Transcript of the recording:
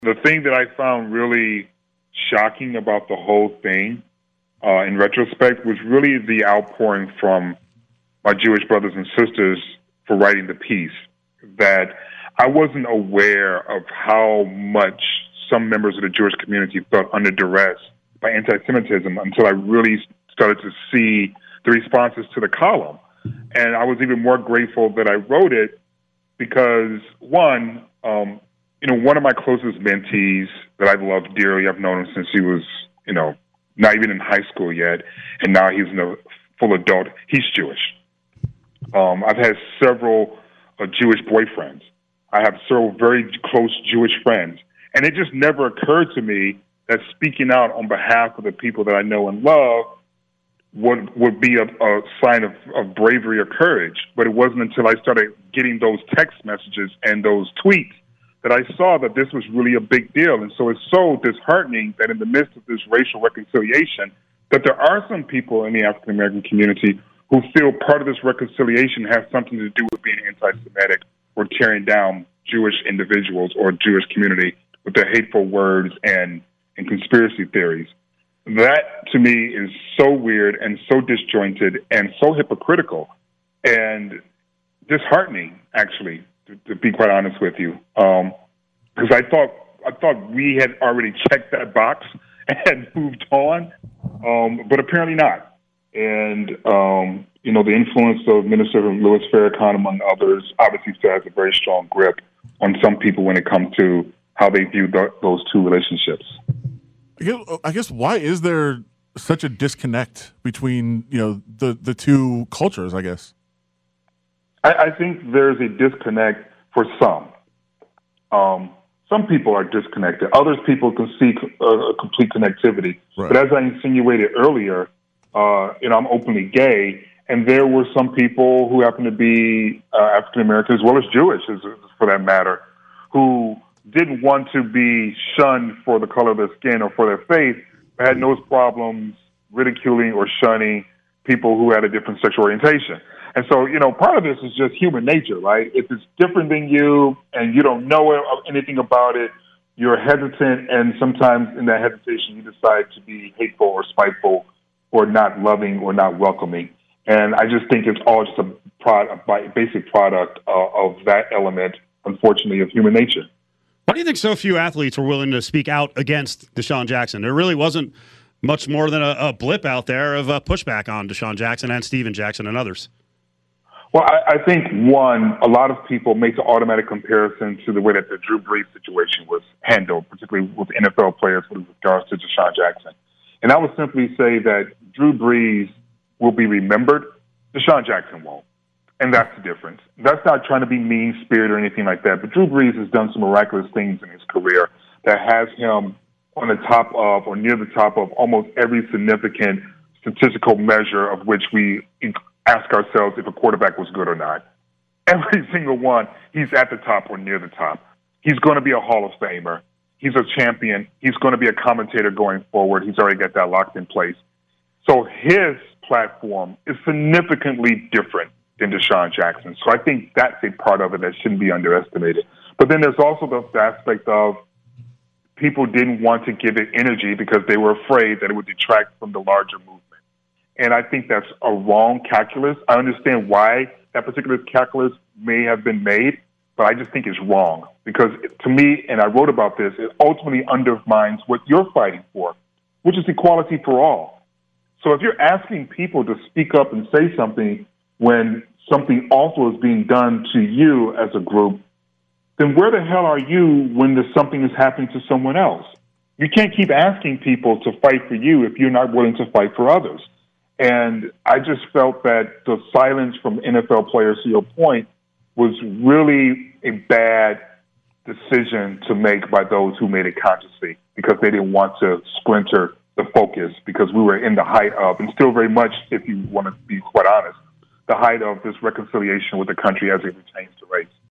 The thing that I found really shocking about the whole thing, in retrospect, was really the outpouring from my Jewish brothers and sisters for writing the piece. That I wasn't aware of how much some members of the Jewish community felt under duress by anti-Semitism until I really started to see the responses to the column. And I was even more grateful that I wrote it because, one, one of my closest mentees that I've loved dearly, I've known him since he was, not even in high school yet, and now he's a full adult. He's Jewish. I've had several Jewish boyfriends. I have several very close Jewish friends. And it just never occurred to me that speaking out on behalf of the people that I know and love would be a sign of bravery or courage. But it wasn't until I started getting those text messages and those tweets that I saw that this was really a big deal. And so it's so disheartening that in the midst of this racial reconciliation, that there are some people in the African-American community who feel part of this reconciliation has something to do with being anti-Semitic or tearing down Jewish individuals or Jewish community with their hateful words and conspiracy theories. That, to me, is so weird and so disjointed and so hypocritical and disheartening, actually, to be quite honest with you. Because I thought we had already checked that box and moved on, but apparently not. And, the influence of Minister Louis Farrakhan, among others, obviously still has a very strong grip on some people when it comes to how they view those two relationships. I guess why is there such a disconnect between, the two cultures, I guess? I think there's a disconnect for some. Some people are disconnected. Others people can see a complete connectivity. Right. But as I insinuated earlier, I'm openly gay, and there were some people who happen to be African American as well as Jewish, for that matter, who didn't want to be shunned for the color of their skin or for their faith, but had no problems ridiculing or shunning people who had a different sexual orientation. And so, part of this is just human nature, right? If it's different than you and you don't know anything about it, you're hesitant, and sometimes in that hesitation you decide to be hateful or spiteful or not loving or not welcoming. And I just think it's all just a basic product of that element, unfortunately, of human nature. Why do you think so few athletes were willing to speak out against Deshaun Jackson? There really wasn't much more than a blip out there of pushback on Deshaun Jackson and Steven Jackson and others. Well, I think, one, a lot of people make the automatic comparison to the way that the Drew Brees situation was handled, particularly with NFL players with regards to Deshaun Jackson. And I would simply say that Drew Brees will be remembered, Deshaun Jackson won't. And that's the difference. That's not trying to be mean-spirited or anything like that, but Drew Brees has done some miraculous things in his career that has him on the top of or near the top of almost every significant statistical measure of which we ask ourselves if a quarterback was good or not. Every single one, he's at the top or near the top. He's going to be a Hall of Famer. He's a champion. He's going to be a commentator going forward. He's already got that locked in place. So his platform is significantly different than Deshaun Jackson. So I think that's a part of it that shouldn't be underestimated. But then there's also the aspect of people didn't want to give it energy because they were afraid that it would detract from the larger movement. And I think that's a wrong calculus. I understand why that particular calculus may have been made, but I just think it's wrong because to me, and I wrote about this, it ultimately undermines what you're fighting for, which is equality for all. So if you're asking people to speak up and say something when something awful is being done to you as a group, then where the hell are you when something is happening to someone else? You can't keep asking people to fight for you if you're not willing to fight for others. And I just felt that the silence from NFL players, to your point, was really a bad decision to make by those who made it consciously because they didn't want to splinter the focus because we were in the height of, and still very much, if you want to be quite honest, the height of this reconciliation with the country as it pertains